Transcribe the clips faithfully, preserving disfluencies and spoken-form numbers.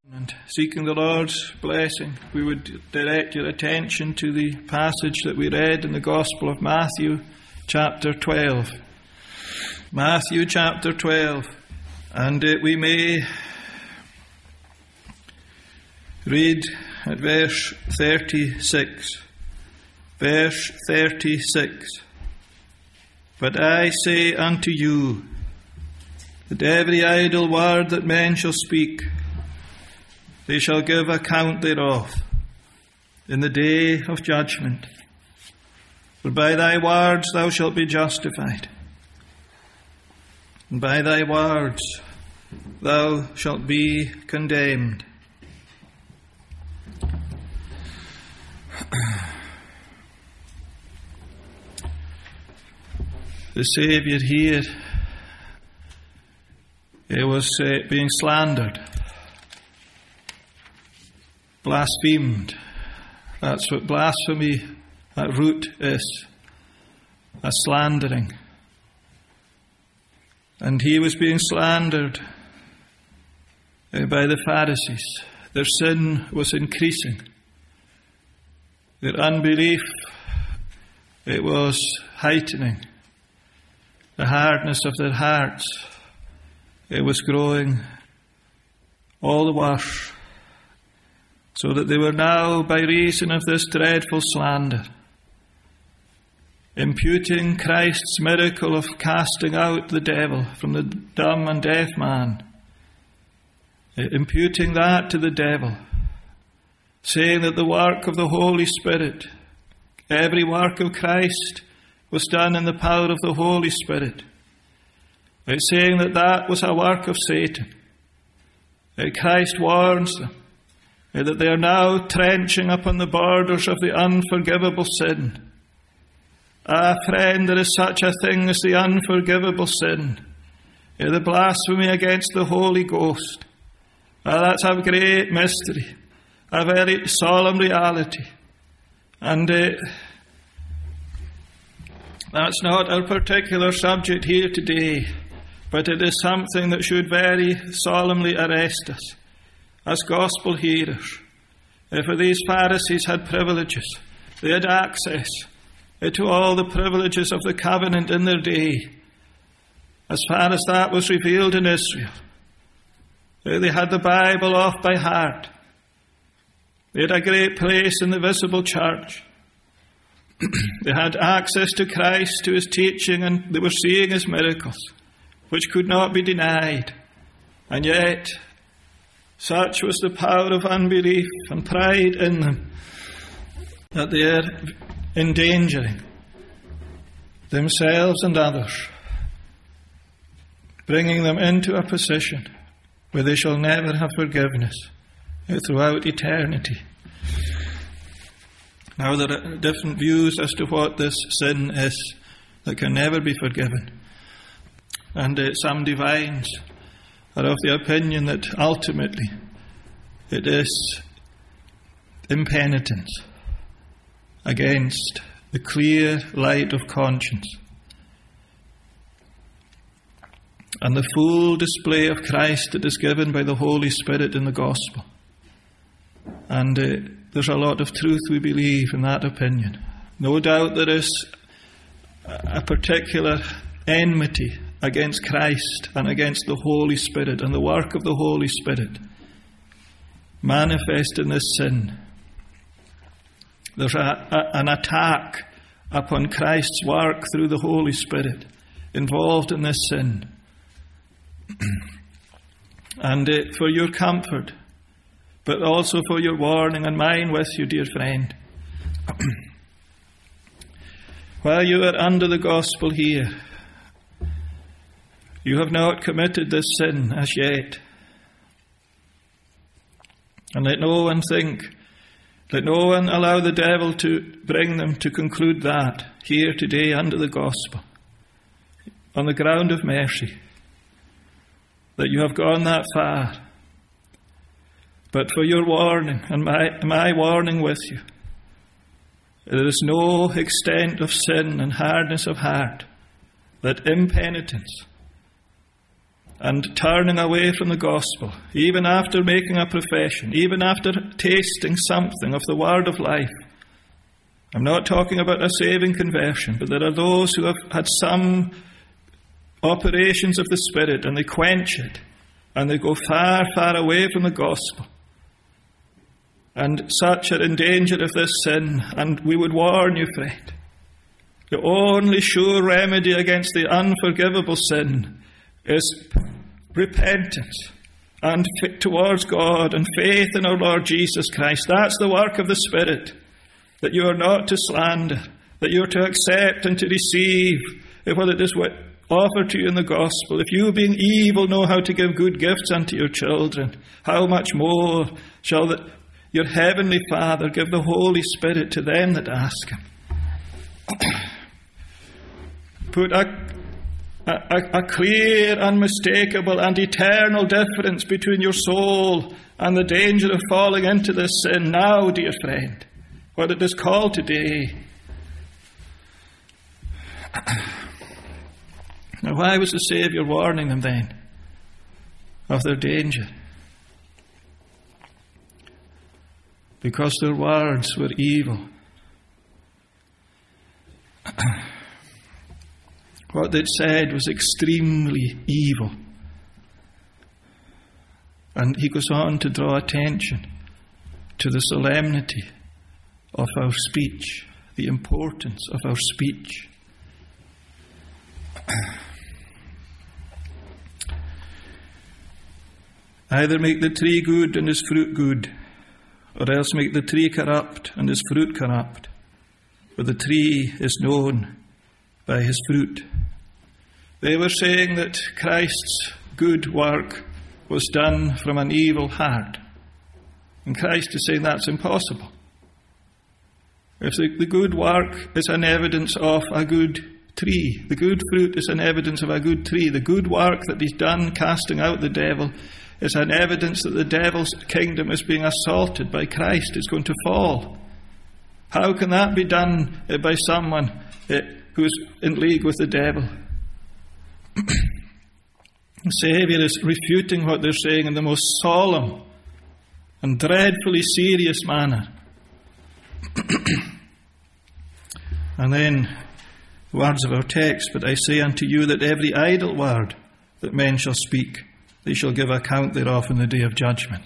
And seeking the Lord's blessing, we would direct your attention to the passage that we read in the Gospel of Matthew, chapter twelve. Matthew, chapter twelve. And uh, we may read at verse thirty-six. Verse thirty-six. But I say unto you, that every idle word that men shall speak, they shall give account thereof in the day of judgment. For by thy words thou shalt be justified, and by thy words thou shalt be condemned. The Saviour here, he was uh, being slandered, blasphemed. That's what blasphemy at root is, a slandering. And he was being slandered uh, by the Pharisees. Their sin was increasing. Their unbelief, it was heightening. The hardness of their hearts, it was growing all the worse. So that they were now, by reason of this dreadful slander, imputing Christ's miracle of casting out the devil from the dumb and deaf man, imputing that to the devil, saying that the work of the Holy Spirit, every work of Christ, was done in the power of the Holy Spirit. It's saying that that was a work of Satan. Christ warns them that they are now trenching upon the borders of the unforgivable sin. Ah, friend, there is such a thing as the unforgivable sin, the blasphemy against the Holy Ghost. Ah, that's a great mystery, a very solemn reality. And uh, that's not our particular subject here today, but it is something that should very solemnly arrest us as gospel hearers. For these Pharisees had privileges. They had access to all the privileges of the covenant in their day, as far as that was revealed in Israel. They had the Bible off by heart. They had a great place in the visible church. They had access to Christ, to his teaching, and they were seeing his miracles, which could not be denied. And yet, such was the power of unbelief and pride in them that they are endangering themselves and others, bringing them into a position where they shall never have forgiveness throughout eternity. Now, there are different views as to what this sin is that can never be forgiven. And uh, some divines are of the opinion that ultimately it is impenitence against the clear light of conscience and the full display of Christ that is given by the Holy Spirit in the gospel. And uh, there's a lot of truth, we believe, in that opinion. No doubt there is a particular enmity against Christ and against the Holy Spirit and the work of the Holy Spirit manifest in this sin. There's a, a, an attack upon Christ's work through the Holy Spirit involved in this sin. And uh, for your comfort, but also for your warning and mine with you, dear friend, while you are under the gospel here, you have not committed this sin as yet. And let no one think, let no one allow the devil to bring them to conclude that here today under the gospel, on the ground of mercy, that you have gone that far. But for your warning and my, my warning with you, there is no extent of sin and hardness of heart that impenitence and turning away from the gospel, even after making a profession, even after tasting something of the word of life. I'm not talking about a saving conversion, but there are those who have had some operations of the Spirit and they quench it and they go far, far away from the gospel. And such are in danger of this sin, and we would warn you, friend, the only sure remedy against the unforgivable sin is repentance and f- towards God and faith in our Lord Jesus Christ. That's the work of the Spirit, that you are not to slander, that you are to accept and to receive what it is offered to you in the gospel. If you, being evil, know how to give good gifts unto your children, how much more shall the, your heavenly Father give the Holy Spirit to them that ask Him. Put a, a, a clear, unmistakable and eternal difference between your soul and the danger of falling into this sin now, dear friend, what it is called today. Now, why was the Saviour warning them then of their danger? Because their words were evil. What they'd said was extremely evil. And he goes on to draw attention to the solemnity of our speech, the importance of our speech. Either make the tree good and his fruit good, or else make the tree corrupt and his fruit corrupt. For the tree is known by his fruit. They were saying that Christ's good work was done from an evil heart. And Christ is saying that's impossible. If the, the good work is an evidence of a good tree, the good fruit is an evidence of a good tree, the good work that he's done casting out the devil is an evidence that the devil's kingdom is being assaulted by Christ, it's going to fall. How can that be done by someone who is in league with the devil? The Saviour is refuting what they're saying in the most solemn and dreadfully serious manner. And then, words of our text, but I say unto you that every idle word that men shall speak, they shall give account thereof in the day of judgment.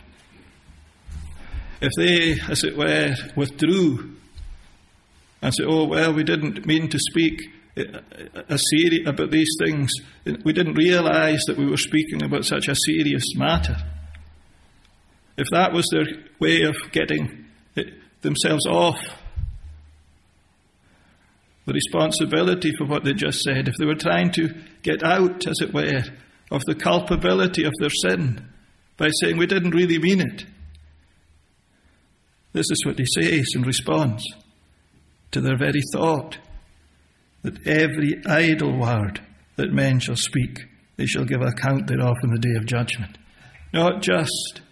If they, as it were, withdrew and said, oh, well, we didn't mean to speak a serious about these things, we didn't realise that we were speaking about such a serious matter. If that was their way of getting themselves off the responsibility for what they just said, if they were trying to get out, as it were, of the culpability of their sin by saying we didn't really mean it, this is what he says in response to their very thought, that every idle word that men shall speak, they shall give account thereof in the day of judgment. Not just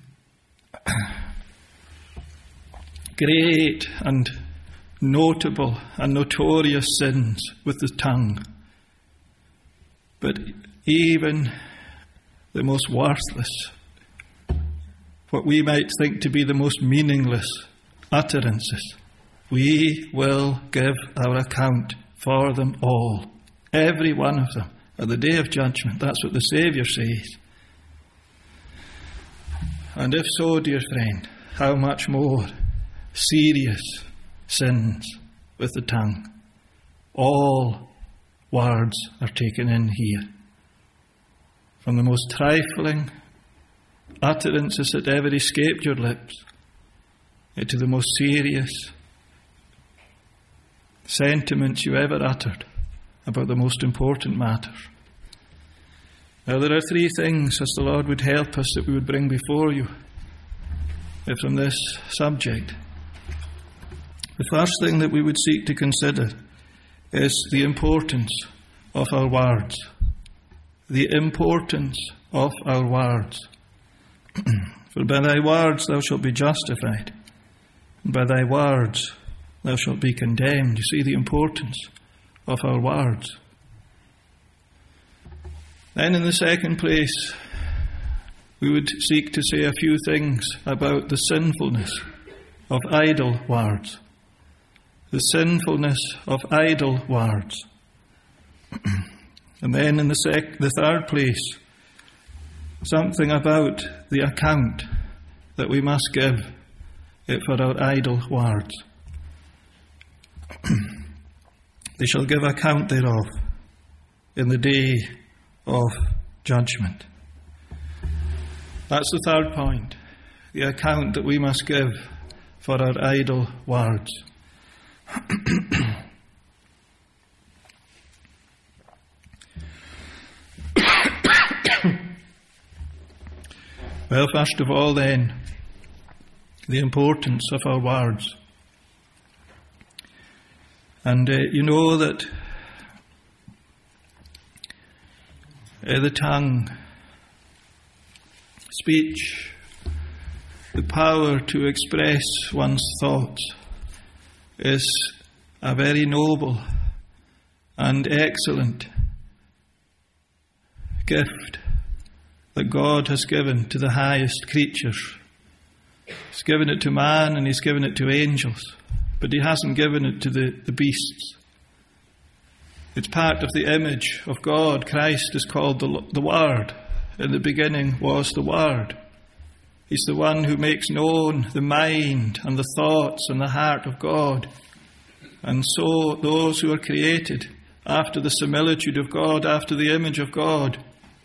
great and notable and notorious sins with the tongue, but even the most worthless, what we might think to be the most meaningless utterances, we will give our account for them all, every one of them, at the day of judgment. That's what the Saviour says. And if so, dear friend, how much more serious sins with the tongue. All words are taken in here. From the most trifling utterances that ever escaped your lips to the most serious sentiments you ever uttered about the most important matters. Now, there are three things, as the Lord would help us, that we would bring before you from this subject. The first thing that we would seek to consider is the importance of our words. The importance of our words. For by thy words thou shalt be justified, and by thy words thou shalt be condemned. You see the importance of our words. Then in the second place, we would seek to say a few things about the sinfulness of idle words. The sinfulness of idle words. And then in the, sec- the third place, something about the account that we must give it for our idle words. They shall give account thereof in the day of judgment. That's the third point, the account that we must give for our idle words. Well, first of all then, the importance of our words. And uh, you know that uh, the tongue, speech, the power to express one's thoughts is a very noble and excellent gift that God has given to the highest creatures. He's given it to man and He's given it to angels, but He hasn't given it to the, the beasts. It's part of the image of God. Christ is called the, the Word. In the beginning was the Word. He's the one who makes known the mind and the thoughts and the heart of God. And so those who are created after the similitude of God, after the image of God,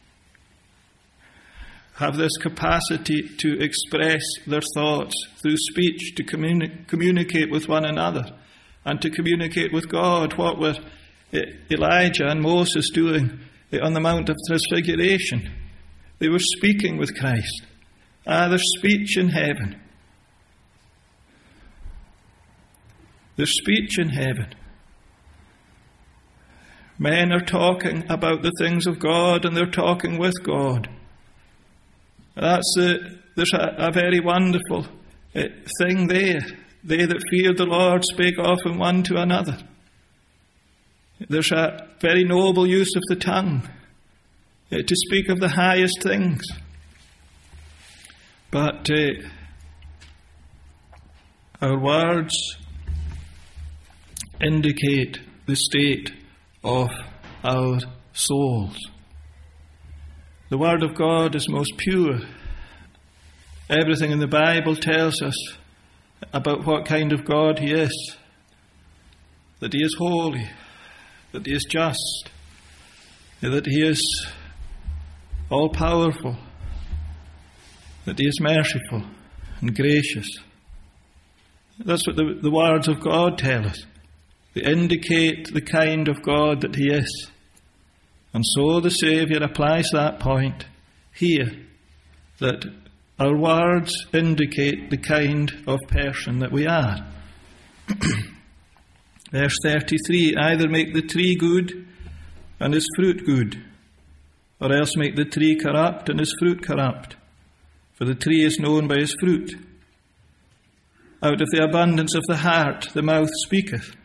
have this capacity to express their thoughts through speech, to communi- communicate with one another and to communicate with God. What were Elijah and Moses doing on the Mount of Transfiguration? They were speaking with Christ. Ah, there's speech in heaven. There's speech in heaven. Men are talking about the things of God and they're talking with God. That's the, there's a, a very wonderful uh, thing there. They that feared the Lord spake often one to another. There's a very noble use of the tongue uh, to speak of the highest things. But uh, our words indicate the state of our souls. The Word of God is most pure. Everything in the Bible tells us about what kind of God He is. That He is holy, that He is just, that He is all-powerful, that He is merciful and gracious. That's what the, the words of God tell us. They indicate the kind of God that He is. And so the Saviour applies that point here, that our words indicate the kind of person that we are. Verse thirty-three, either make the tree good and his fruit good, or else make the tree corrupt and his fruit corrupt. For the tree is known by his fruit. Out of the abundance of the heart the mouth speaketh.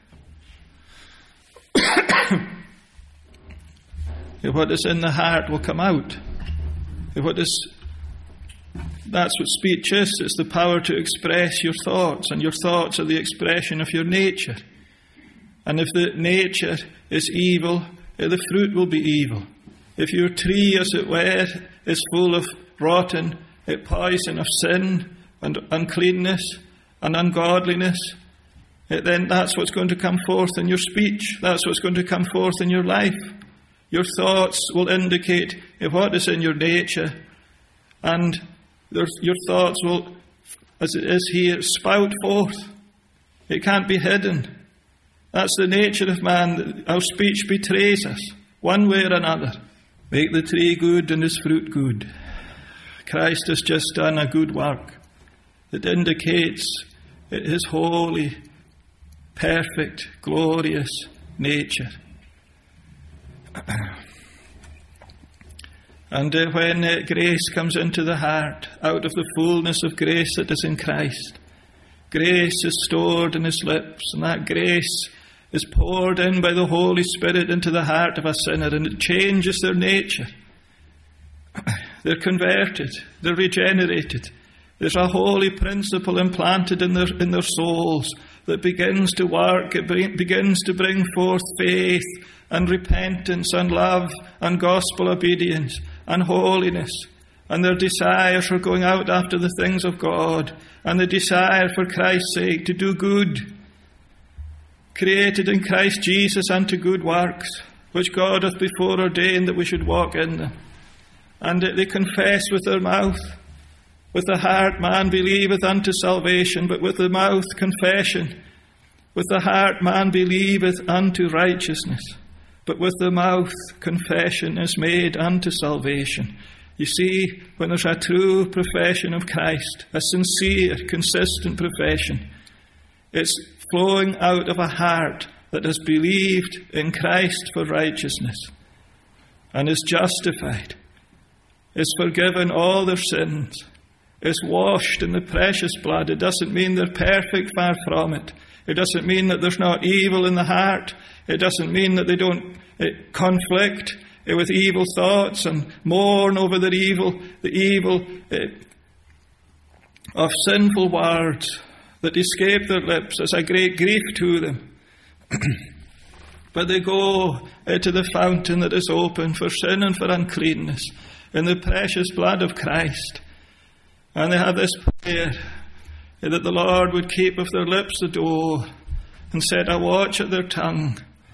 What is in the heart will come out. What is, that's what speech is. It's the power to express your thoughts, and your thoughts are the expression of your nature. And if the nature is evil, the fruit will be evil. If your tree, as it were, is full of rotten poison of sin and uncleanness and ungodliness, then that's what's going to come forth in your speech. That's what's going to come forth in your life. Your thoughts will indicate what is in your nature, and your thoughts will, as it is here, spout forth. It can't be hidden. That's the nature of man. Our speech betrays us, one way or another. Make the tree good and his fruit good. Christ has just done a good work that indicates his holy, perfect, glorious nature. And uh, when uh, grace comes into the heart, out of the fullness of grace that is in Christ, grace is stored in his lips, and that grace is poured in by the Holy Spirit into the heart of a sinner, and it changes their nature. they're converted, they're regenerated. There's a holy principle implanted in their, in their souls that begins to work, it bring, begins to bring forth faith and repentance and love and gospel obedience and holiness. And their desire for going out after the things of God, and the desire for Christ's sake to do good, created in Christ Jesus unto good works, which God hath before ordained that we should walk in them. And they confess with their mouth. With the heart man believeth unto salvation, but with the mouth confession. With the heart man believeth unto righteousness, but with the mouth confession is made unto salvation. You see, when there's a true profession of Christ, a sincere, consistent profession, it's flowing out of a heart that has believed in Christ for righteousness and is justified, is forgiven all their sins, is washed in the precious blood. It doesn't mean they're perfect, far from it. It doesn't mean that there's not evil in the heart. It doesn't mean that they don't it, conflict with evil thoughts and mourn over their evil, the evil uh, of sinful words that escape their lips as a great grief to them. But they go uh, to the fountain that is open for sin and for uncleanness in the precious blood of Christ. And they have this prayer uh, that the Lord would keep of their lips the door and set a watch at their tongue.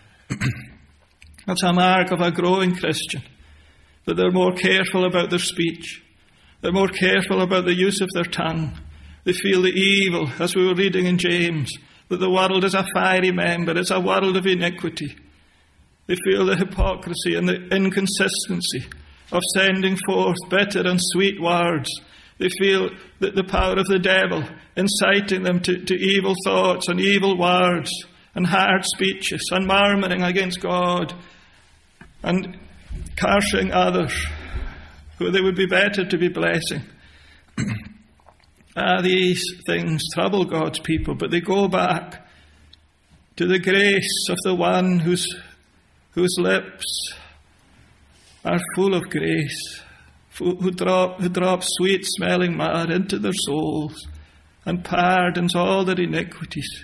That's a mark of a growing Christian, that they're more careful about their speech. They're more careful about the use of their tongue. They feel the evil, as we were reading in James, that the world is a fiery member, it's a world of iniquity. They feel the hypocrisy and the inconsistency of sending forth bitter and sweet words. They feel that the power of the devil inciting them to, to evil thoughts and evil words and hard speeches and murmuring against God and cursing others who they would be better to be blessing. ah, these things trouble God's people, but they go back to the grace of the one whose, whose lips are full of grace, who, drop, who drops sweet-smelling myrrh into their souls and pardons all their iniquities.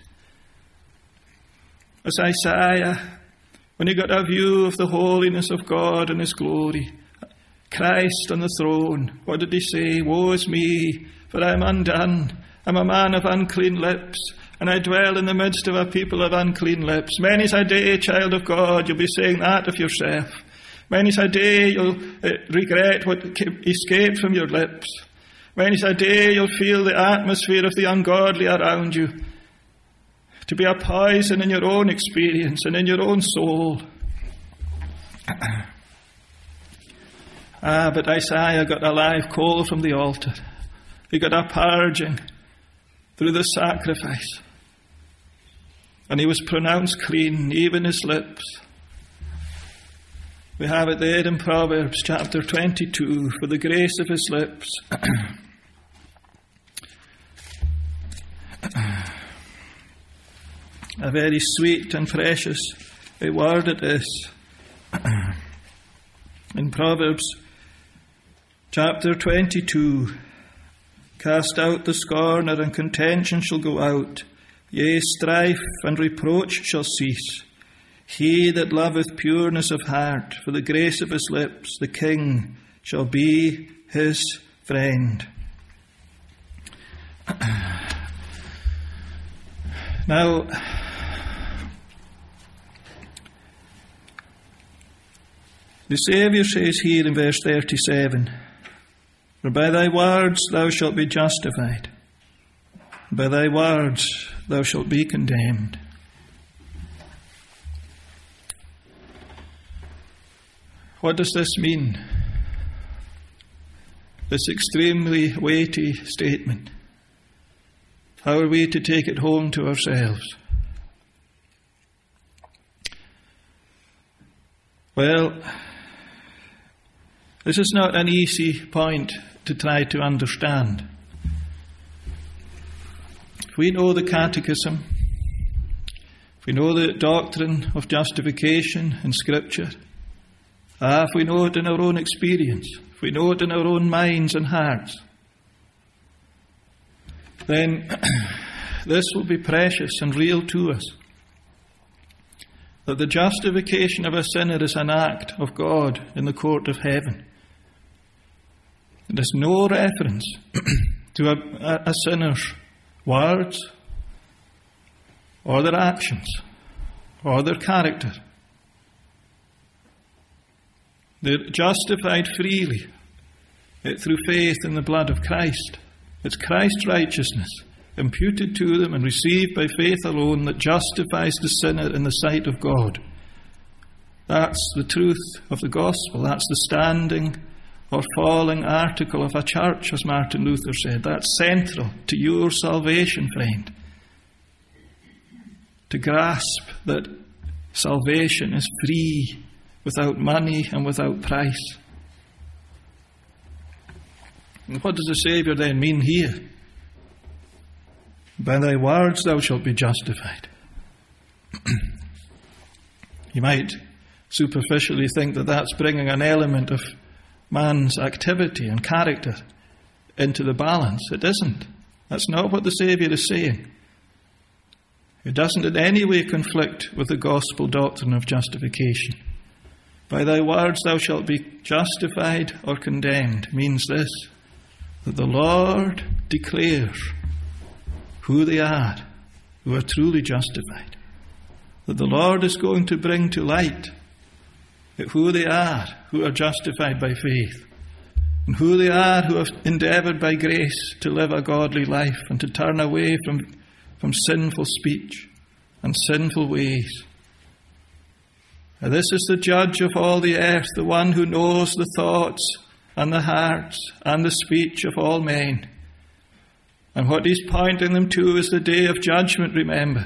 As Isaiah, when he got a view of the holiness of God and His glory, Christ on the throne, what did he say? Woe is me, for I am undone. I'm a man of unclean lips, and I dwell in the midst of a people of unclean lips. Many's a day, child of God, you'll be saying that of yourself. Many's a day you'll uh, regret what escaped from your lips. Many's a day you'll feel the atmosphere of the ungodly around you to be a poison in your own experience and in your own soul. ah, but Isaiah got a live coal from the altar. He got a purging through the sacrifice. And he was pronounced clean, even his lips. We have it there in Proverbs chapter twenty-two, for the grace of his lips. A very sweet and precious a word it is. In Proverbs chapter twenty-two, cast out the scorner, and contention shall go out. Yea, strife and reproach shall cease. He that loveth pureness of heart, for the grace of his lips, the king shall be his friend. Now, the Saviour says here in verse thirty-seven, for by thy words thou shalt be justified, by thy words thou shalt be condemned. What does this mean? This extremely weighty statement. How are we to take it home to ourselves? Well, this is not an easy point to try to understand. If we know the Catechism, if we know the doctrine of justification in Scripture, ah, if we know it in our own experience, if if we know it in our own minds and hearts, then this will be precious and real to us. That the justification of a sinner is an act of God in the court of heaven. There's no reference to a, a, a sinner's words or their actions or their character. They're justified freely through faith in the blood of Christ. It's Christ's righteousness imputed to them and received by faith alone that justifies the sinner in the sight of God. That's the truth of the gospel. That's the standing or falling article of a church, as Martin Luther said. That's central to your salvation, friend. To grasp that salvation is free, without money and without price. And what does the Saviour then mean here? By thy words thou shalt be justified. You might superficially think that that's bringing an element of man's activity and character into the balance. It isn't. That's not what the Saviour is saying. It doesn't in any way conflict with the gospel doctrine of justification. By thy words thou shalt be justified or condemned means this, that the Lord declares who they are who are truly justified. That the Lord is going to bring to light who they are who are justified by faith, and who they are who have endeavoured by grace to live a godly life and to turn away from, from sinful speech and sinful ways. And this is the judge of all the earth, the one who knows the thoughts and the hearts and the speech of all men. And what he's pointing them to is the day of judgment, remember,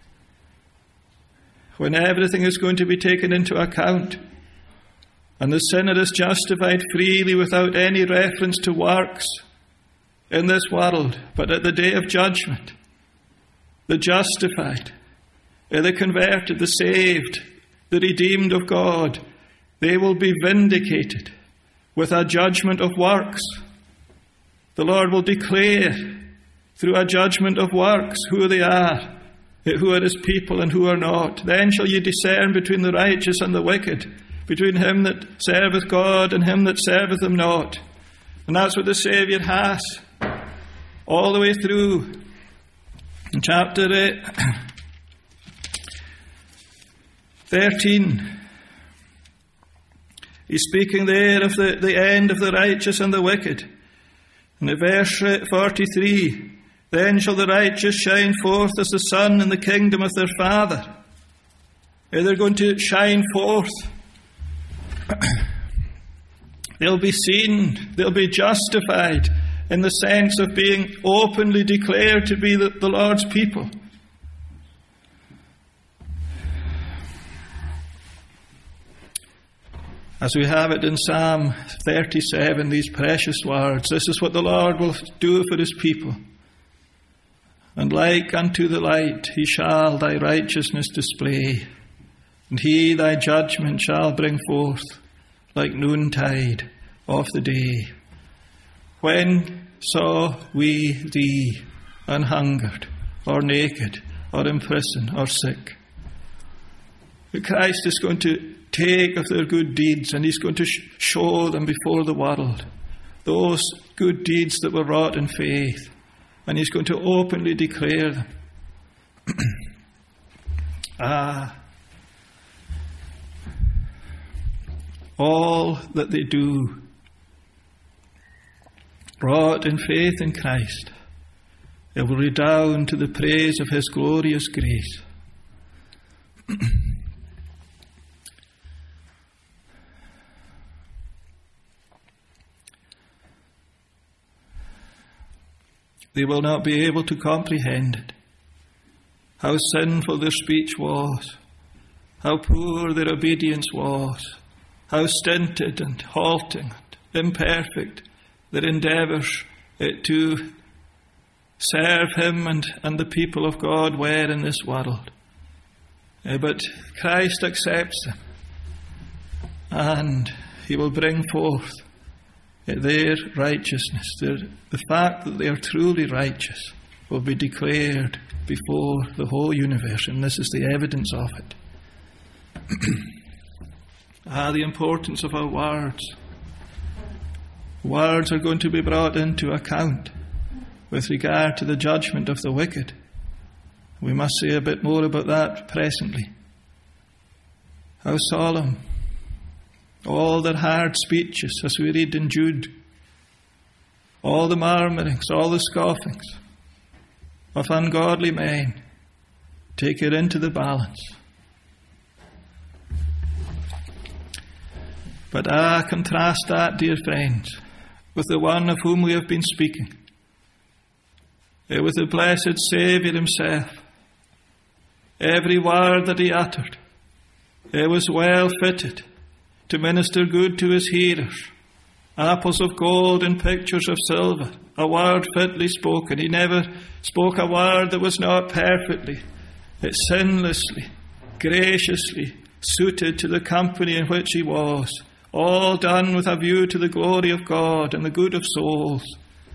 when everything is going to be taken into account, and the sinner is justified freely without any reference to works in this world. But at the day of judgment, the justified, the converted, the saved, the redeemed of God, they will be vindicated with a judgment of works. The Lord will declare through a judgment of works who they are, who are his people and who are not. Then shall ye discern between the righteous and the wicked, between him that serveth God and him that serveth him not. And that's what the Saviour has all the way through. In chapter eight, thirteen, he's speaking there of the, the end of the righteous and the wicked. And in verse forty-three, then shall the righteous shine forth as the sun in the kingdom of their Father. They're going to shine forth. They'll be seen, they'll be justified in the sense of being openly declared to be the, the Lord's people. As we have it in Psalm thirty-seven, these precious words, this is what the Lord will do for his people. And like unto the light, he shall thy righteousness display, and he thy judgment shall bring forth like noontide of the day. When saw we thee an hungered, or naked, or in prison, or sick? But Christ is going to take of their good deeds, and he's going to sh- show them before the world those good deeds that were wrought in faith, and he's going to openly declare them. ah, all that they do, wrought in faith in Christ, it will redound to the praise of his glorious grace. They will not be able to comprehend it, how sinful their speech was, how poor their obedience was, how stinted and halting and imperfect their endeavours to serve him and, and the people of God were in this world. Uh, but Christ accepts them, and he will bring forth their righteousness, their, the fact that they are truly righteous, will be declared before the whole universe, and this is the evidence of it. ah, the importance of our words. Words are going to be brought into account with regard to the judgment of the wicked. We must say a bit more about that presently. How solemn. All their hard speeches, as we read in Jude. All the murmurings, all the scoffings of ungodly men. Take it into the balance. But ah, contrast that, dear friends, with the one of whom we have been speaking. With the blessed Saviour himself. Every word that he uttered, it was well fitted to minister good to his hearers. Apples of gold and pictures of silver, a word fitly spoken. He never spoke a word that was not perfectly, it sinlessly, graciously suited to the company in which he was. All done with a view to the glory of God and the good of souls.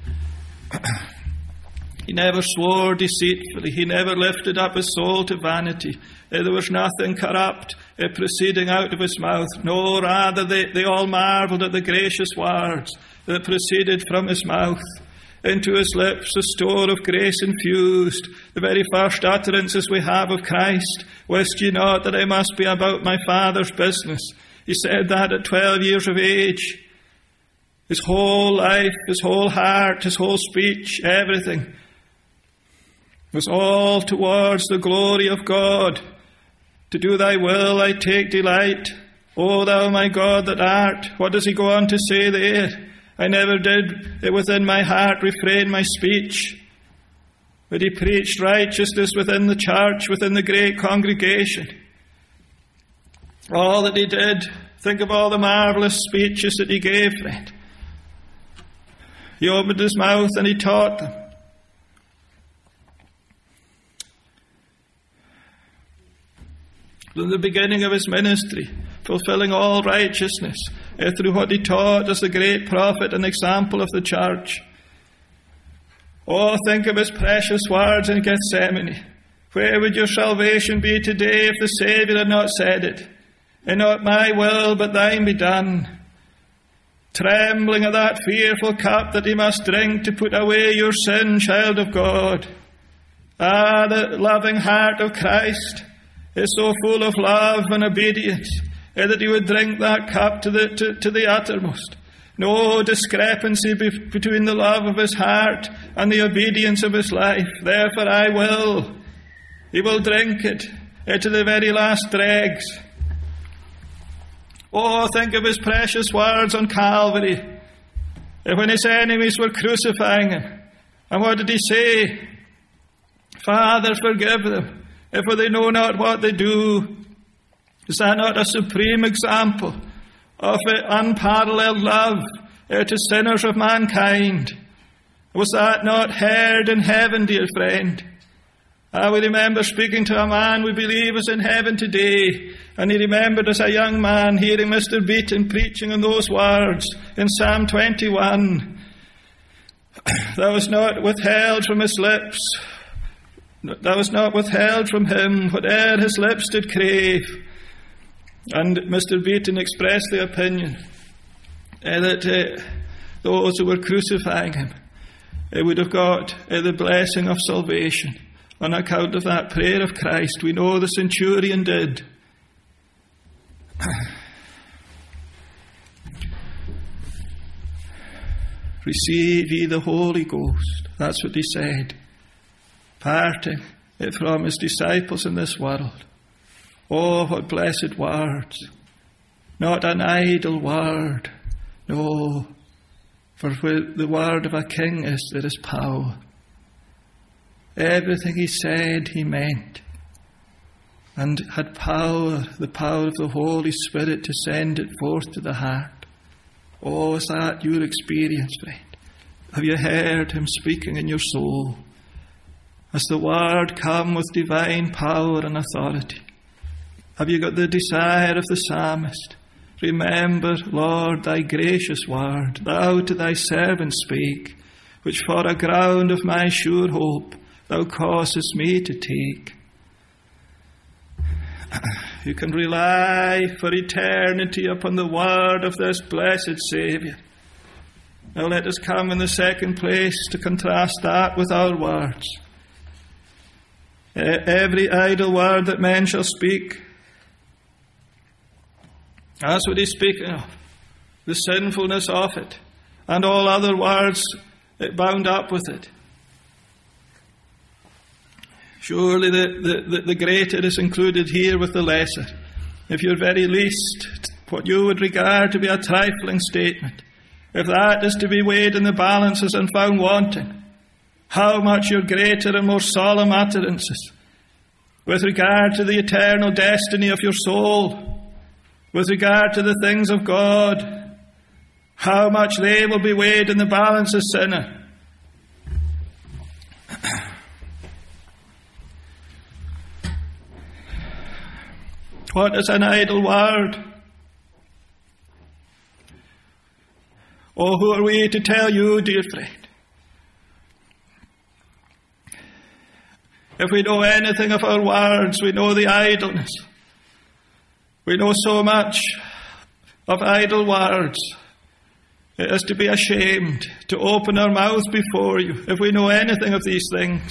He never swore deceitfully. He never lifted up his soul to vanity. There was nothing corrupt proceeding out of his mouth. No, rather they, they all marvelled at the gracious words that proceeded from his mouth. Into his lips a store of grace infused, the very first utterances we have of Christ. Wist ye not that I must be about my Father's business? He said that at twelve years of age. His whole life, his whole heart, his whole speech, everything was all towards the glory of God. To do thy will I take delight. O thou my God that art. What does he go on to say there? I never did within my heart refrain my speech. But he preached righteousness within the church, within the great congregation. All that he did, think of all the marvellous speeches that he gave, friend. He opened his mouth and he taught them. From the beginning of his ministry, fulfilling all righteousness uh, through what he taught as the great prophet and example of the church. Oh, think of his precious words in Gethsemane. Where would your salvation be today if the Saviour had not said it? And not my will, but thine be done. Trembling at that fearful cup that he must drink to put away your sin, child of God. Ah, the loving heart of Christ is so full of love and obedience that he would drink that cup to the, to, to the uttermost. No discrepancy be- between the love of his heart and the obedience of his life. Therefore I will. He will drink it to the very last dregs. Oh, think of his precious words on Calvary, when his enemies were crucifying him. And what did he say? Father, forgive them, for they know not what they do. Is that not a supreme example of unparalleled love to sinners of mankind? Was that not heard in heaven, dear friend? I we remember speaking to a man we believe is in heaven today, and he remembered as a young man hearing Mister Beaton preaching on those words in Psalm twenty-one. That was not withheld from his lips. That was not withheld from him, whate'er his lips did crave. And Mister Beaton expressed the opinion uh, that uh, those who were crucifying him uh, would have got uh, the blessing of salvation on account of that prayer of Christ. We know the centurion did. Receive ye the Holy Ghost. That's what he said, parting it from his disciples in this world. Oh, what blessed words. Not an idle word. No, for where the word of a king is, there is power. Everything he said, he meant, and had power, the power of the Holy Spirit to send it forth to the heart. Oh, is that your experience, friend? Have you heard him speaking in your soul? Has the word come with divine power and authority? Have you got the desire of the psalmist Remember, Lord, thy gracious word, thou to thy servant spake, which for a ground of my sure hope thou causest me to take. You can rely for eternity upon the word of this blessed Saviour. Now let us come in the second place to contrast that with our words. Every idle word that men shall speak, that's what he's speaking of, the sinfulness of it, and all other words that bound up with it. Surely the, the, the greater is included here with the lesser. If your very least, what you would regard to be a trifling statement, if that is to be weighed in the balances and found wanting, how much your greater and more solemn utterances, with regard to the eternal destiny of your soul, with regard to the things of God, how much they will be weighed in the balances, sinner. What is an idle word? Oh, who are we to tell you, dear friend? If we know anything of our words, we know the idleness. We know so much of idle words. It is to be ashamed to open our mouth before you if we know anything of these things.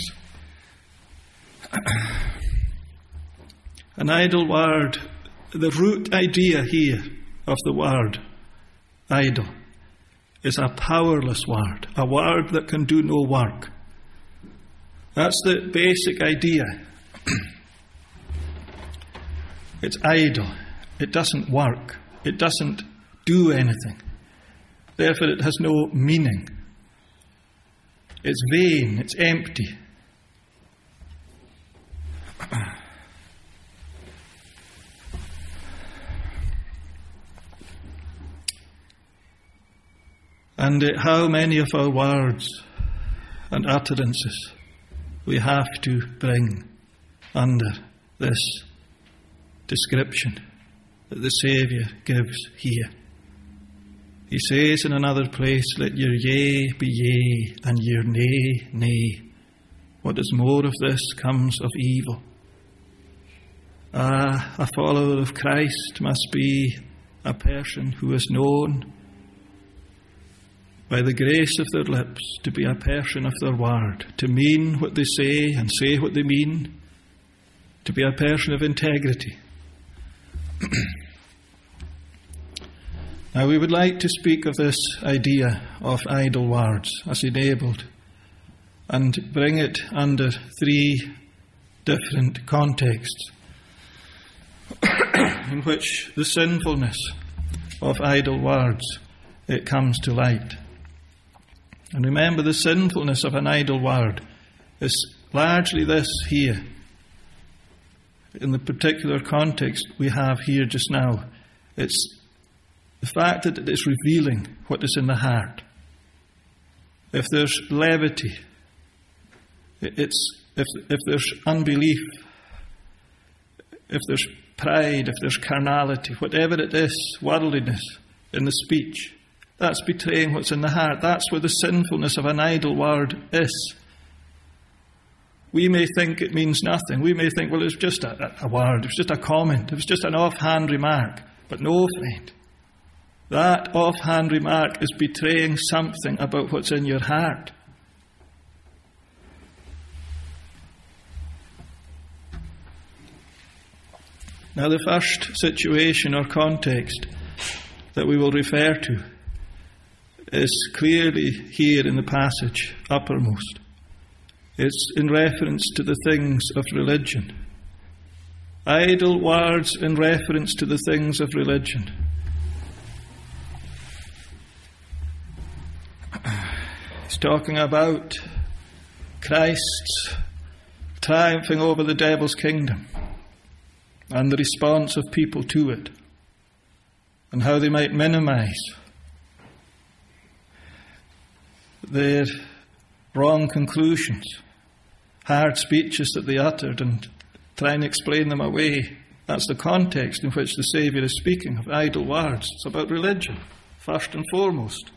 An idle word, the root idea here of the word idle is a powerless word, a word that can do no work. That's the basic idea. It's idle. It doesn't work. It doesn't do anything. Therefore, it has no meaning. It's vain. It's empty. And uh, how many of our words and utterances we have to bring under this description that the Saviour gives here. He says in another place, let your yea be yea, and your nay, nay. What is more of this comes of evil. Ah, a follower of Christ must be a person who is known by the grace of their lips to be a person of their word, to mean what they say and say what they mean, to be a person of integrity. Now we would like to speak of this idea of idle words as enabled and bring it under three different contexts in which the sinfulness of idle words it comes to light. And remember, the sinfulness of an idle word is largely this here. In the particular context we have here just now, it's the fact that it is revealing what is in the heart. If there's levity, it's if if there's unbelief, if there's pride, if there's carnality, whatever it is, worldliness in the speech, that's betraying what's in the heart. That's where the sinfulness of an idle word is. We may think it means nothing. We may think, well, it's just a, a word, it's just a comment, it's just an offhand remark. But no, friend. That offhand remark is betraying something about what's in your heart. Now, the first situation or context that we will refer to is clearly here in the passage uppermost. It's in reference to the things of religion. Idle words in reference to the things of religion. He's talking about Christ's triumphing over the devil's kingdom and the response of people to it, and how they might minimize their wrong conclusions, hard speeches that they uttered, and try and explain them away That's the context in which the Saviour is speaking of idle words. It's about religion, first and foremost.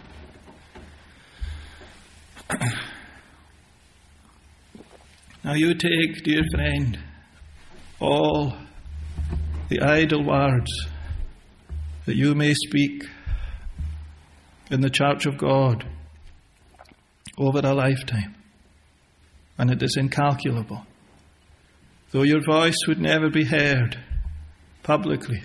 Now you take, dear friend, all the idle words that you may speak in the church of God over a lifetime, and it is incalculable. Though your voice would never be heard publicly,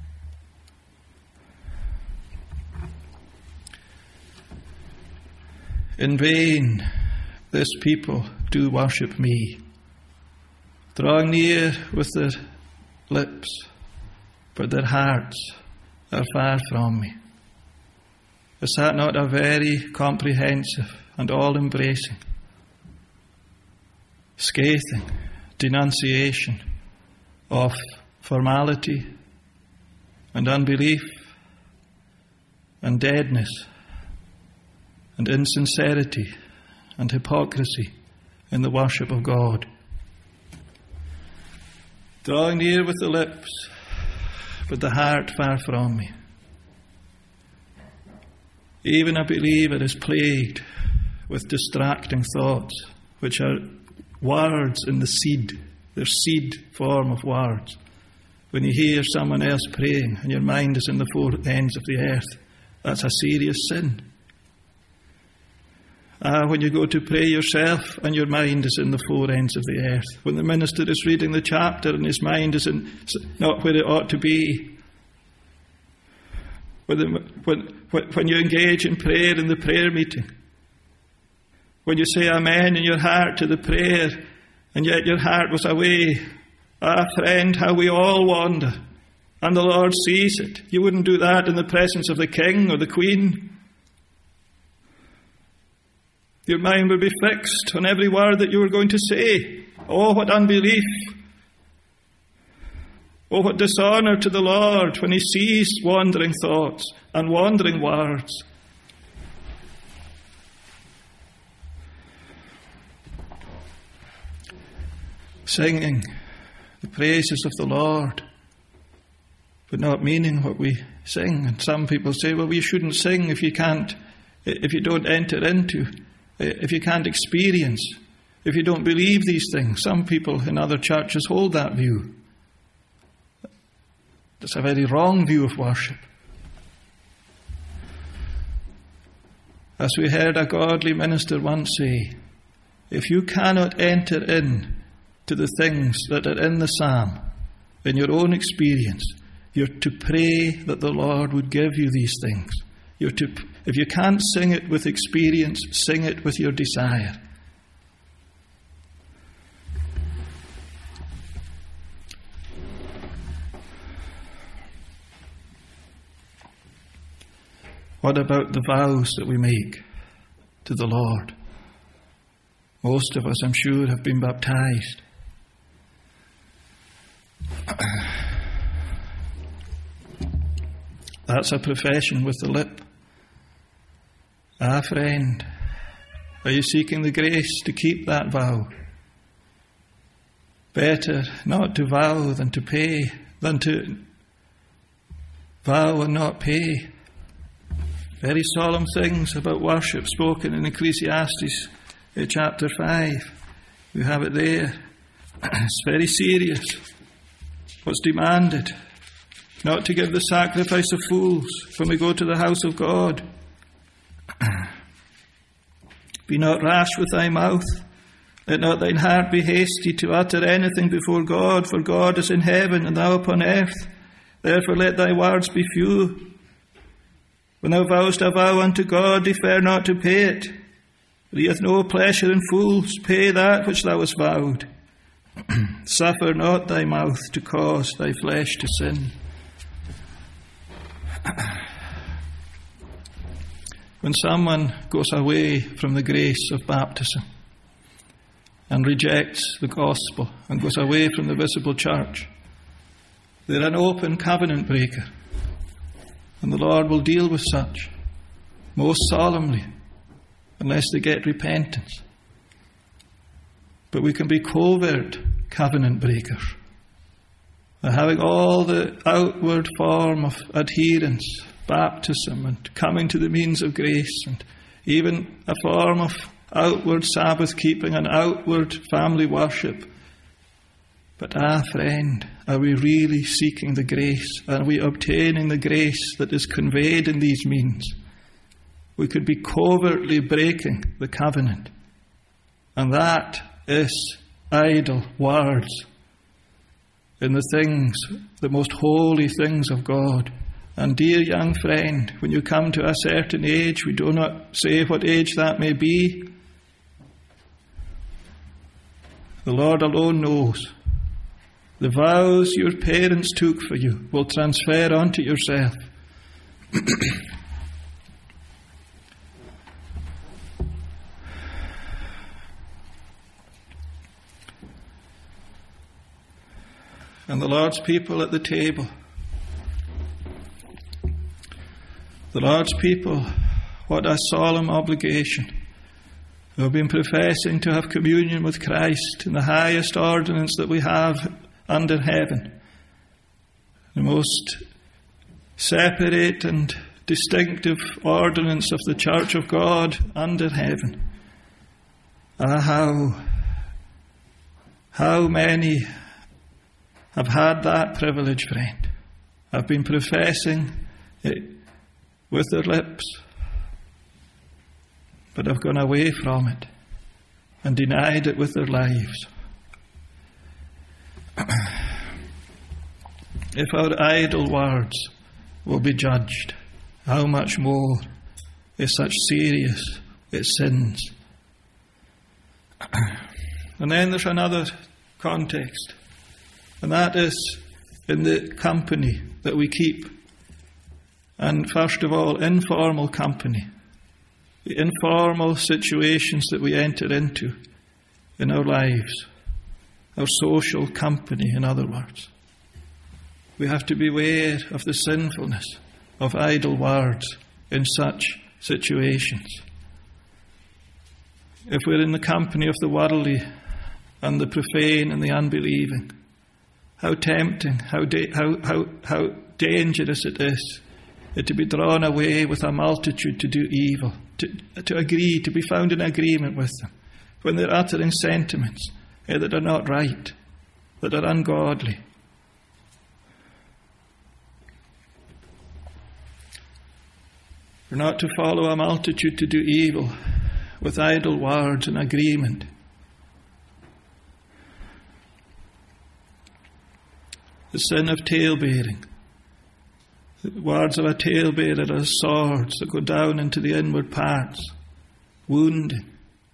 in vain this people do worship me, drawing near with their lips, but their hearts are far from me. Is that not a very comprehensive and all-embracing, scathing denunciation of formality and unbelief and deadness and insincerity and hypocrisy in the worship of God? Drawing near with the lips, but the heart far from me. Even a believer is plagued with distracting thoughts, which are words in the seed, their seed form of words. When you hear someone else praying and your mind is in the four ends of the earth, that's a serious sin. Ah, when you go to pray yourself and your mind is in the four ends of the earth. When the minister is reading the chapter and his mind is in, not where it ought to be. When, the, when, when you engage in prayer in the prayer meeting. When you say amen in your heart to the prayer and yet your heart was away. Ah, friend, how we all wander. And the Lord sees it. You wouldn't do that in the presence of the king or the queen. Your mind will be fixed on every word that you were going to say. Oh, what unbelief. Oh, what dishonour to the Lord when he sees wandering thoughts and wandering words. Singing the praises of the Lord, but not meaning what we sing. And some people say, well, we shouldn't sing if you can't, if you don't enter into, if you can't experience, if you don't believe these things. Some people in other churches hold that view. That's a very wrong view of worship. As we heard a godly minister once say, if you cannot enter in to the things that are in the psalm, in your own experience, you're to pray that the Lord would give you these things. You're to, if you can't sing it with experience, sing it with your desire. What about the vows that we make to the Lord? Most of us, I'm sure, have been baptized. That's a profession with the lip. Ah, friend, are you seeking the grace to keep that vow? Better not to vow than to pay, than to vow and not pay. Very solemn things about worship spoken in Ecclesiastes chapter five. We have it there. It's very serious. What's demanded? Not to give the sacrifice of fools when we go to the house of God. Be not rash with thy mouth. Let not thine heart be hasty to utter anything before God, for God is in heaven and thou upon earth. Therefore let thy words be few. When thou vowest a vow unto God, defer not to pay it. For he hath no pleasure in fools. Pay that which thou hast vowed. Suffer not thy mouth to cause thy flesh to sin. When someone goes away from the grace of baptism and rejects the gospel and goes away from the visible church, they're an open covenant breaker. And the Lord will deal with such most solemnly unless they get repentance. But we can be covert covenant breakers having all the outward form of adherence, baptism and coming to the means of grace, and even a form of outward Sabbath keeping and outward family worship. But ah, friend, are we really seeking the grace? Are we obtaining the grace that is conveyed in these means? We could be covertly breaking the covenant. And that is idle words in the things, the most holy things of God. And dear young friend, when you come to a certain age, we do not say what age that may be. The Lord alone knows. The vows your parents took for you will transfer onto yourself. And the Lord's people at the table. The Lord's people, what a solemn obligation, who have been professing to have communion with Christ in the highest ordinance that we have under heaven, the most separate and distinctive ordinance of the Church of God under heaven. Ah, how, how many have had that privilege, friend, have been professing it with their lips, but have gone away from it and denied it with their lives. If our idle words will be judged, how much more is such serious its sins? And then there's another context, and that is in the company that we keep. And first of all, informal company. The informal situations that we enter into in our lives. Our social company, in other words. We have to beware of the sinfulness of idle words in such situations. If we're in the company of the worldly and the profane and the unbelieving, how tempting, how da- how how how dangerous it is to be drawn away with a multitude to do evil, to, to agree, to be found in agreement with them, when they're uttering sentiments eh, that are not right, that are ungodly. We're not to follow a multitude to do evil with idle words and agreement. The sin of talebearing. The words of a talebearer are swords that go down into the inward parts, wounding.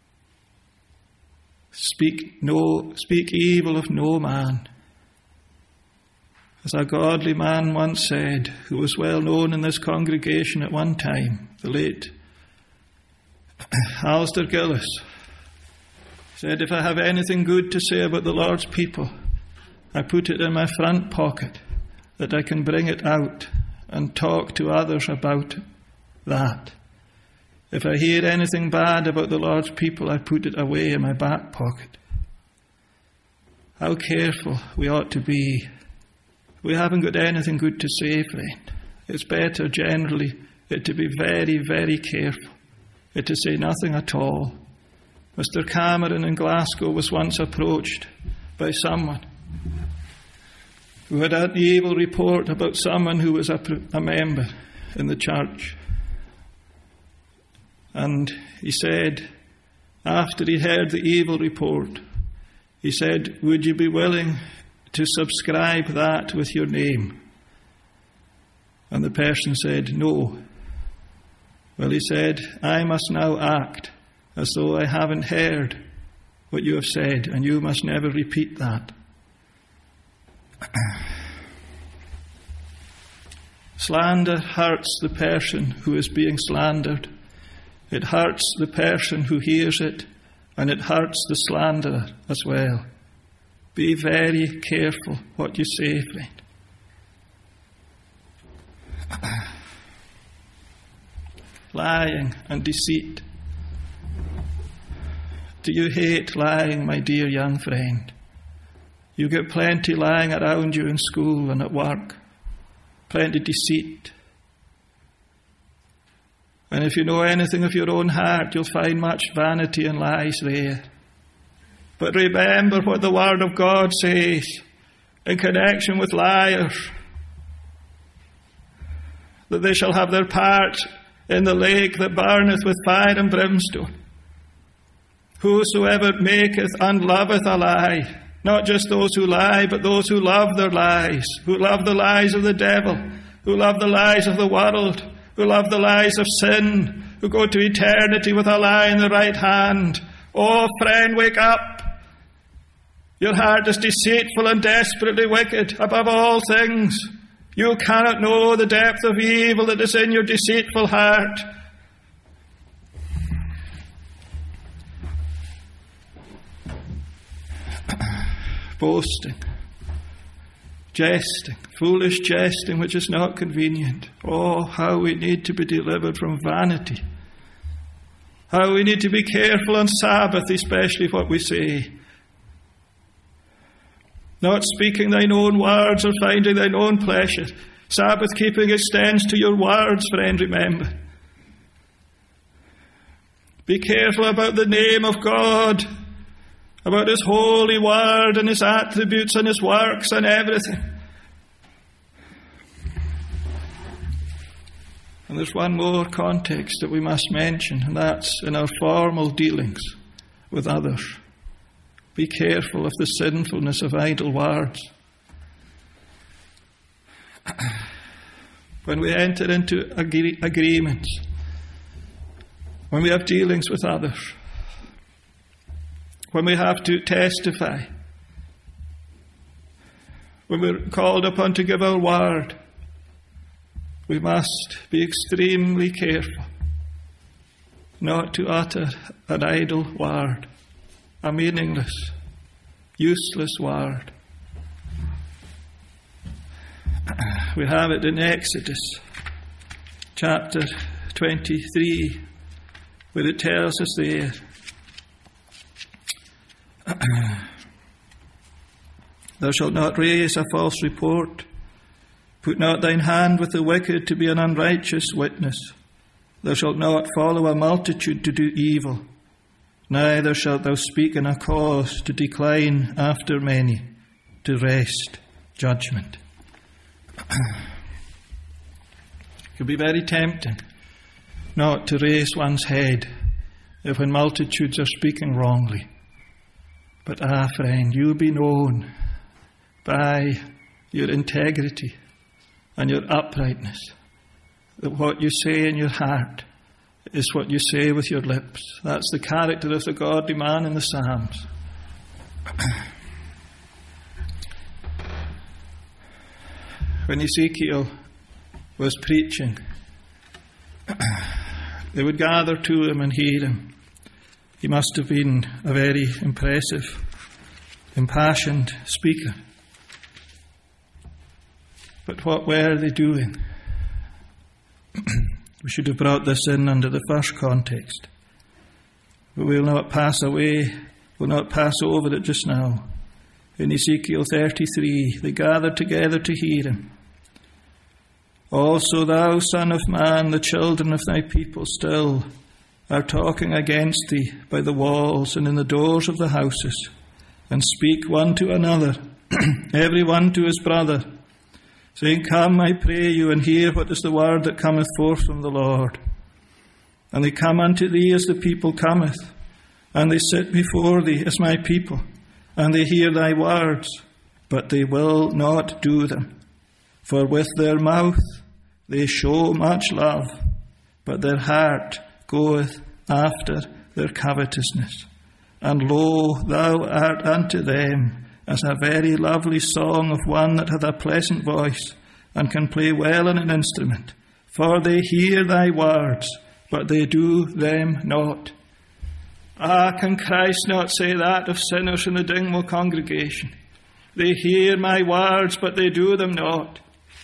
Speak no, speak evil of no man. As a godly man once said, who was well known in this congregation at one time, the late Alistair Gillis, said, if I have anything good to say about the Lord's people, I put it in my front pocket, that I can bring it out and talk to others about that. If I hear anything bad about the Lord's people, I put it away in my back pocket. How careful we ought to be. We haven't got anything good to say, friend. It's better generally it to be very, very careful, it to say nothing at all. Mister Cameron in Glasgow was once approached by someone who had an evil report about someone who was a, a member in the church. And he said, after he heard the evil report, he said, would you be willing to subscribe that with your name? And the person said, no. Well, he said, I must now act as though I haven't heard what you have said, and you must never repeat that. Slander hurts the person who is being slandered. It hurts the person who hears it, and it hurts the slanderer as well. Be very careful what you say, friend. Lying and deceit. Do you hate lying, my dear young friend? You get plenty lying around you in school and at work. Plenty deceit. And if you know anything of your own heart, you'll find much vanity and lies there. But remember what the Word of God says in connection with liars. That they shall have their part in the lake that burneth with fire and brimstone. Whosoever maketh and loveth a lie, not just those who lie, but those who love their lies, who love the lies of the devil, who love the lies of the world, who love the lies of sin, who go to eternity with a lie in the right hand. Oh, friend, wake up. Your heart is deceitful and desperately wicked above all things. You cannot know the depth of evil that is in your deceitful heart. Boasting, jesting, foolish jesting which is not convenient. Oh, how we need to be delivered from vanity. How we need to be careful on Sabbath, especially what we say. Not speaking thine own words or finding thine own pleasure. Sabbath keeping extends to your words, friend, remember. Be careful about the name of God, about His holy word and His attributes and His works and everything. And there's one more context that we must mention, and that's in our formal dealings with others. Be careful of the sinfulness of idle words. When we enter into agree- agreements, when we have dealings with others, when we have to testify, when we're called upon to give our word, we must be extremely careful not to utter an idle word, a meaningless, useless word. We have it in Exodus chapter twenty-three, where it tells us there, thou shalt not raise a false report. Put not thine hand with the wicked to be an unrighteous witness. Thou shalt not follow a multitude to do evil. Neither shalt thou speak in a cause to decline after many, to wrest judgment. It can be very tempting not to raise one's head if when multitudes are speaking wrongly. But ah, friend, you be known by your integrity and your uprightness, that what you say in your heart is what you say with your lips. That's the character of the godly man in the Psalms. When Ezekiel was preaching, they would gather to him and hear him. He must have been a very impressive, impassioned speaker. But what were they doing? We should have brought this in under the first context. But we'll not pass away, we'll not pass over it just now. In Ezekiel thirty-three, they gathered together to hear him. Also thou, son of man, the children of thy people still are talking against thee by the walls and in the doors of the houses, and speak one to another, every one to his brother, saying, Come, I pray you, and hear what is the word that cometh forth from the Lord. And they come unto thee as the people cometh, and they sit before thee as my people, and they hear thy words, but they will not do them. For with their mouth they show much love, but their heart goeth after their covetousness. And lo, thou art unto them as a very lovely song of one that hath a pleasant voice, and can play well on an instrument. For they hear thy words, but they do them not. Ah, can Christ not say that of sinners in the Dingwall congregation? They hear my words, but they do them not.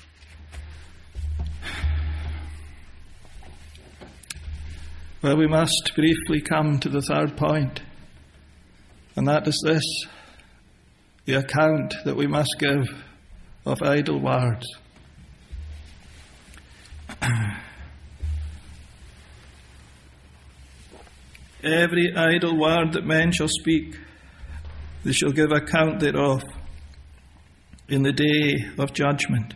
Well, we must briefly come to the third point, and that is this. the account that we must give of idle words. Every idle word that men shall speak, they shall give account thereof in the day of judgment.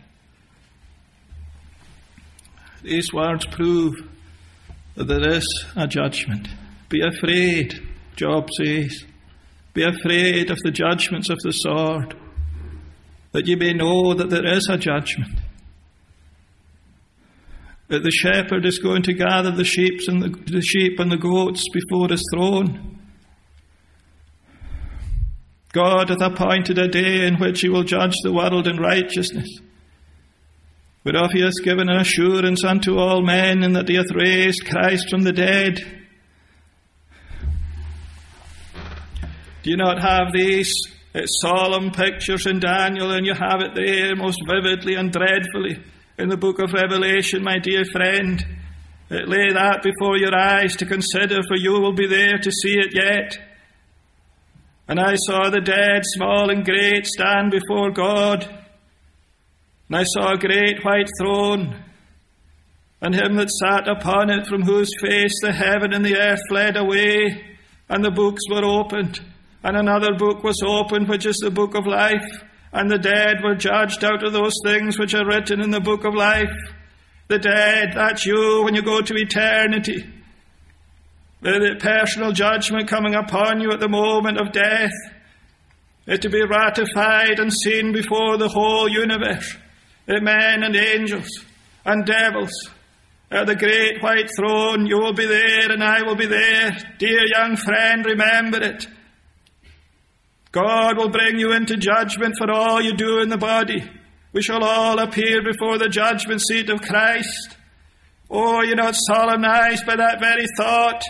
These words prove that there is a judgment. Be afraid, Job says. Be afraid of the judgments of the sword, that ye may know that there is a judgment. That the shepherd is going to gather the sheep and the, the sheep and the goats before his throne. God hath appointed a day in which he will judge the world in righteousness, whereof he hath given an assurance unto all men, in that he hath raised Christ from the dead. Do you not have these uh, solemn pictures in Daniel, and you have it there most vividly and dreadfully in the book of Revelation, my dear friend? Uh, lay that before your eyes to consider, for you will be there to see it yet. And I saw the dead, small and great, stand before God. And I saw a great white throne, and him that sat upon it, from whose face the heaven and the earth fled away, and the books were opened. And another book was opened, which is the book of life. And the dead were judged out of those things which are written in the book of life. The dead, that's you when you go to eternity. The personal judgment coming upon you at the moment of death is to be ratified and seen before the whole universe. The men and angels and devils at the great white throne. You will be there and I will be there. Dear young friend, remember it. God will bring you into judgment for all you do in the body. We shall all appear before the judgment seat of Christ. Oh, you're not solemnized by that very thought.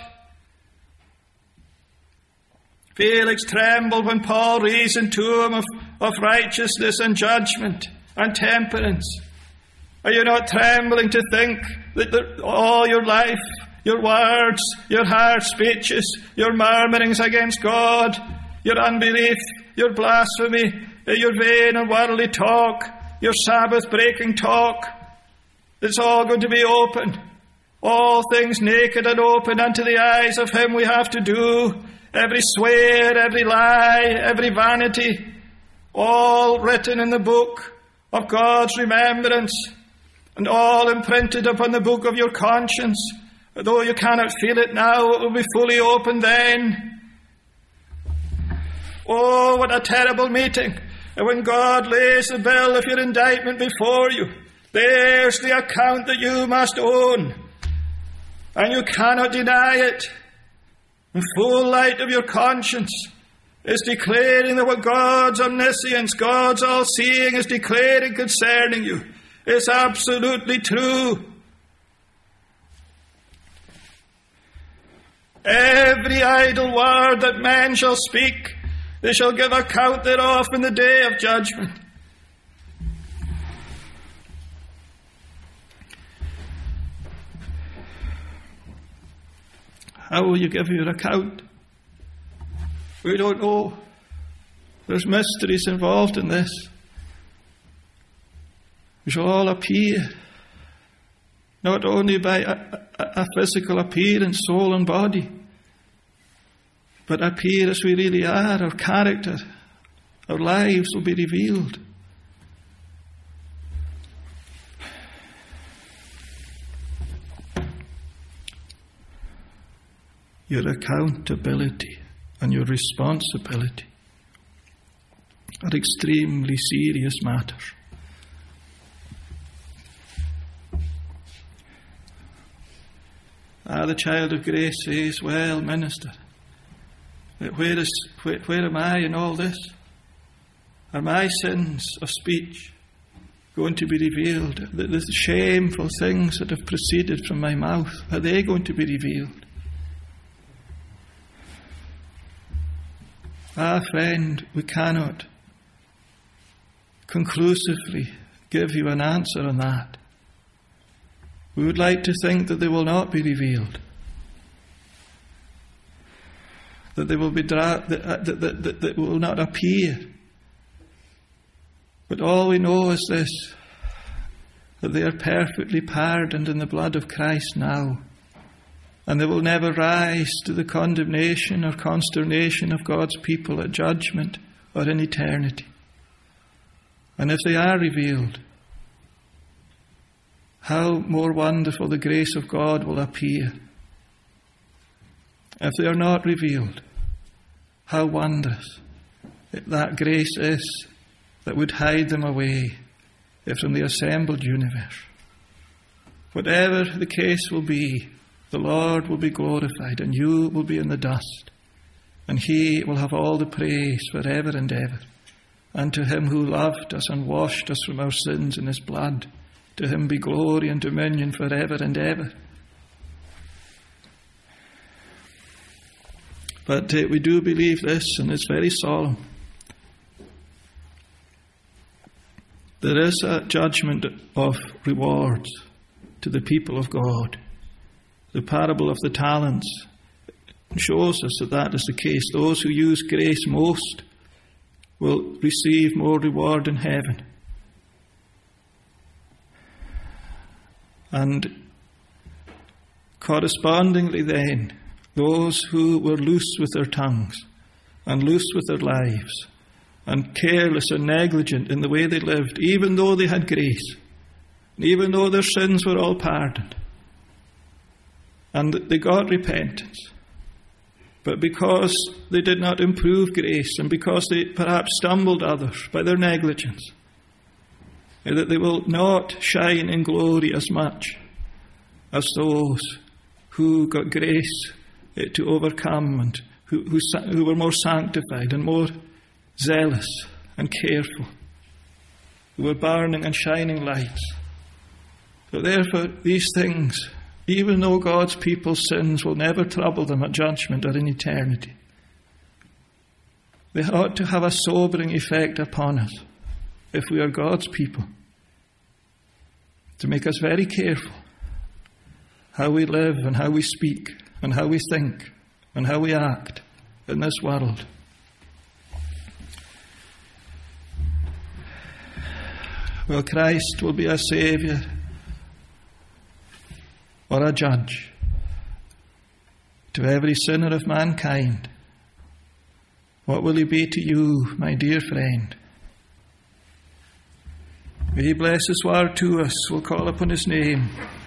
Felix trembled when Paul reasoned to him of, of righteousness and judgment and temperance. Are you not trembling to think that the, all your life, your words, your harsh speeches, your murmurings against God, your unbelief, your blasphemy, your vain and worldly talk, your Sabbath-breaking talk, it's all going to be open. All things naked and open unto the eyes of him we have to do. Every swear, every lie, every vanity, all written in the book of God's remembrance, and all imprinted upon the book of your conscience. Though you cannot feel it now, it will be fully open then. Oh, what a terrible meeting. And when God lays the bill of your indictment before you, there's the account that you must own. And you cannot deny it. The full light of your conscience is declaring that what God's omniscience, God's all-seeing is declaring concerning you is absolutely true. Every idle word that man shall speak, they shall give account thereof in the day of judgment. How will you give your account? We don't know. There's mysteries involved in this. We shall all appear, not only by a, a, a physical appearance, soul and body, but appear as we really are. Our character, our lives will be revealed. Your accountability and your responsibility are extremely serious matters. Ah, the child of grace says, well, minister, where is where, where am I in all this? Are my sins of speech going to be revealed? The, the shameful things that have proceeded from my mouth, are they going to be revealed? Ah, friend, we cannot conclusively give you an answer on that. We would like to think that they will not be revealed, that they will be dra- that, that, that, that, that will not appear But all we know is this, that they are perfectly pardoned in the blood of Christ now, and they will never rise to the condemnation or consternation of God's people at judgment or in eternity. And if they are revealed, how more wonderful the grace of God will appear. If they are not revealed, how wondrous that grace is that would hide them away from the assembled universe. Whatever the case will be, the Lord will be glorified, and you will be in the dust, and He will have all the praise forever and ever. And to Him who loved us and washed us from our sins in His blood, to Him be glory and dominion forever and ever. But uh, we do believe this, and it's very solemn. There is a judgment of rewards to the people of God. The parable of the talents shows us that that is the case. Those who use grace most will receive more reward in heaven. And correspondingly then, those who were loose with their tongues and loose with their lives and careless and negligent in the way they lived, even though they had grace, and even though their sins were all pardoned, and they got repentance, but because they did not improve grace, and because they perhaps stumbled others by their negligence, that they will not shine in glory as much as those who got grace to overcome, and who, who, who were more sanctified and more zealous and careful, who were burning and shining lights. So therefore, these things, even though God's people's sins will never trouble them at judgment or in eternity, they ought to have a sobering effect upon us, if we are God's people, to make us very careful how we live and how we speak and how we think and how we act in this world. Well, Christ will be a Saviour or a judge to every sinner of mankind. What will He be to you, my dear friend? May He bless His word to us. We'll call upon His name.